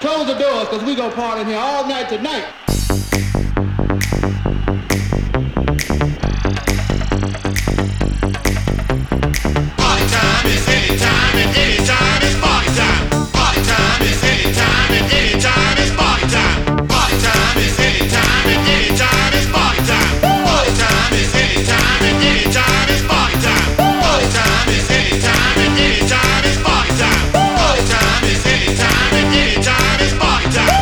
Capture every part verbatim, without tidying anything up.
Close the doors, cause we gonna party in here all night tonight. Party time is any time and any time is party time. Party time is any time and any time is party time. Party time is any time and any time is party time. Party time is any time and any time is party time. Party time is any time and any time is party time. Party time is any time and any time is party time.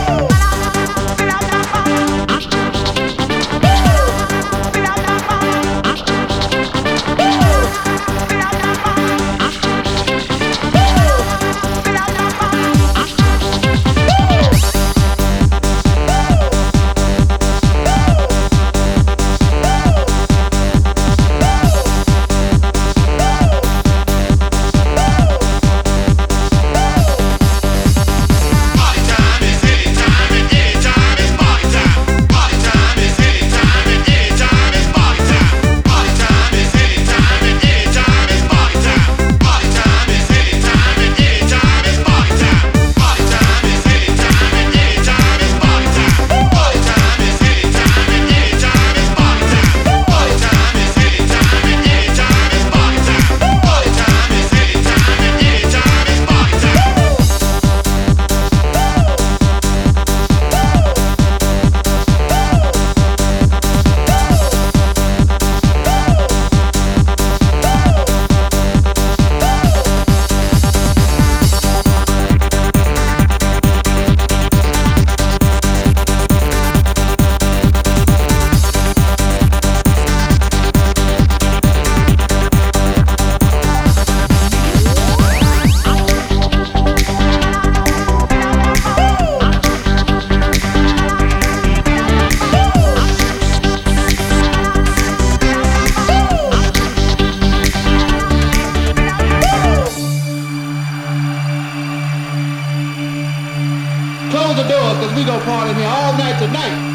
Close the doors, cause we gonna party in here all night tonight.